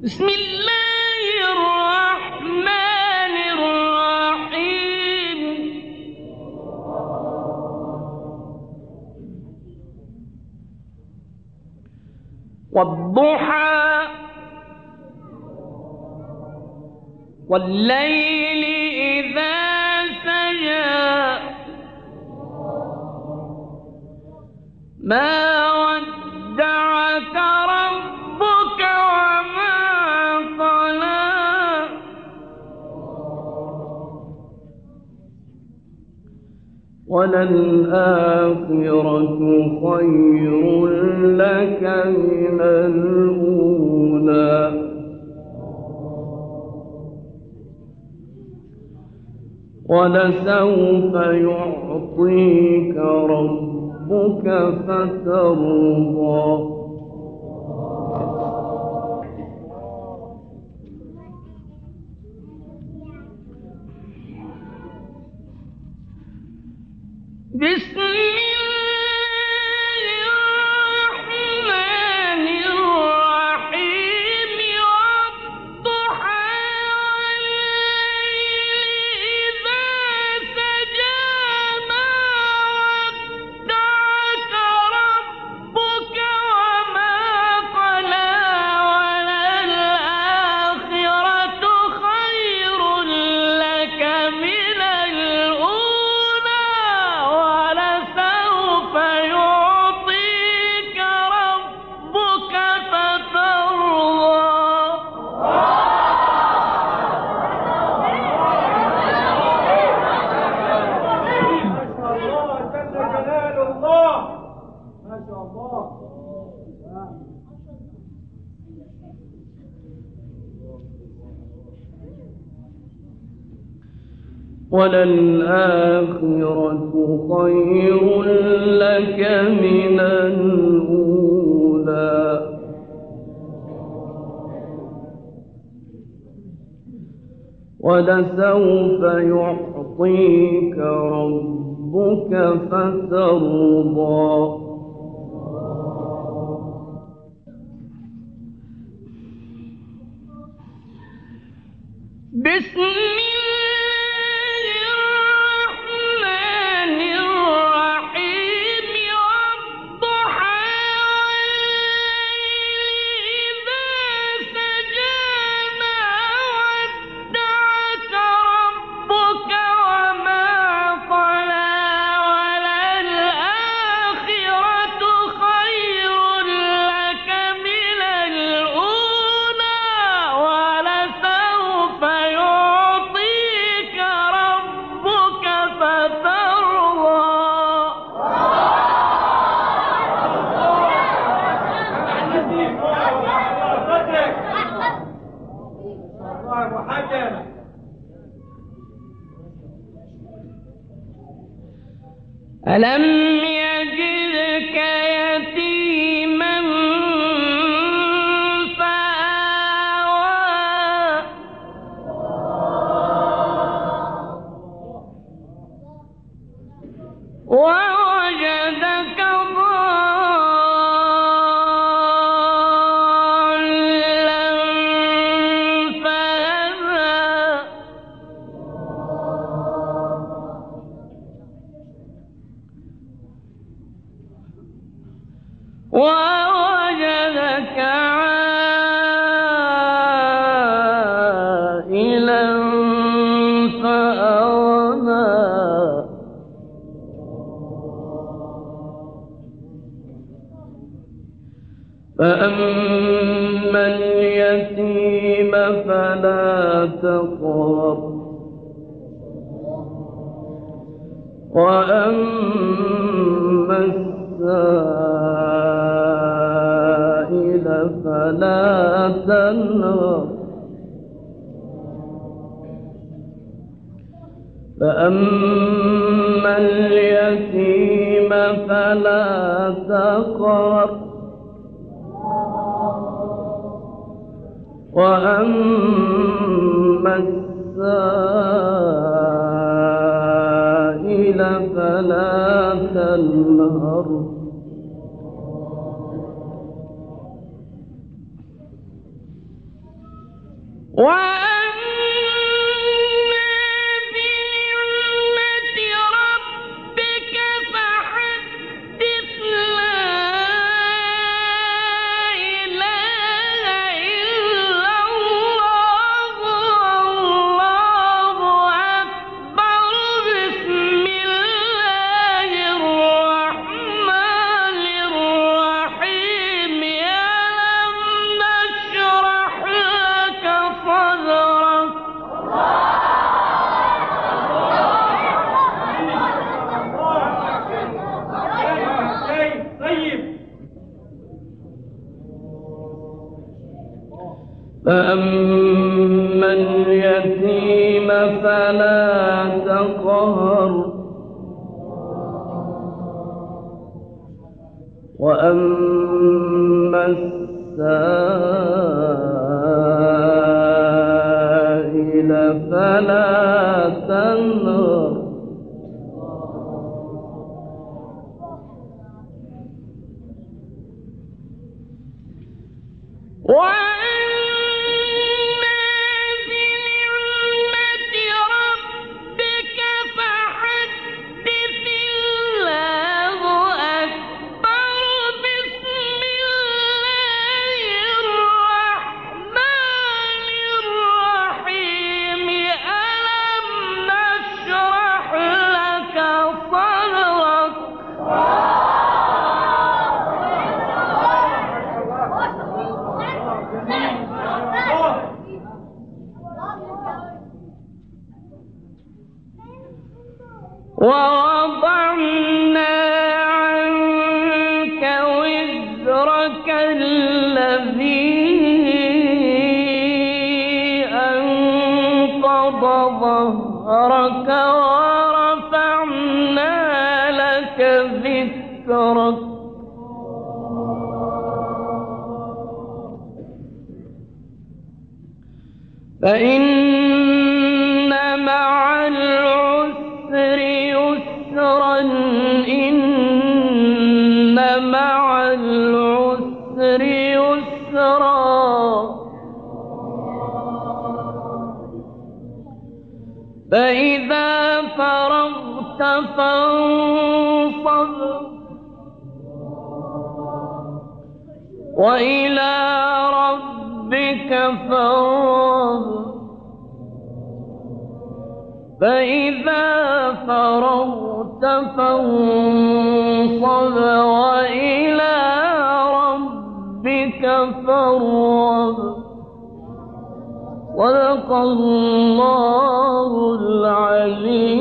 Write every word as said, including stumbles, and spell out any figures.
بسم الله الرحمن الرحيم. والضحى والليل إذا سجى ما ودعك ربك وما قلى وللآخرة خير لك من الأولى ولسوف يعطيك ربك فترضى بسم الله الرحمن الرحيم. والضحى والليل إذا سجى ما ودعك ربك وما قلى وللآخرة خير لك من الأولى ولسوف يعطيك ربك فترضى. وللآخرة خير لك من الأولى ولسوف يعطيك ربك فترضى. بسم الله الرحمن الرحيم. والضحى والليل إذا سجى ما ودعك ربك وما قلى وللآخرة خير لك من الأولى ولسوف يعطيك ربك فترضى. ألم يجدك يتيما فآوى ووجدك ضالا فهدى ووجدك عائلا فأغنى فأما اليتيم فلا تقهر وأما السائل فلا تنهر فأما اليتيم فلا تقهر وأما السائل فلا تنهر فأما اليتيم فلا تقهر وأما السائل فلا تنهر ووضعنا عنك وزرك الذي أنقض ظهرك ورفعنا لك ذكرك فإن مع العسر يسرا إن مع العسر يسرا فإذا فرغت فانصب وإلى ربك فارغب فإذا فرغت فانصب وإلى ربك فارغب صدق الله العليم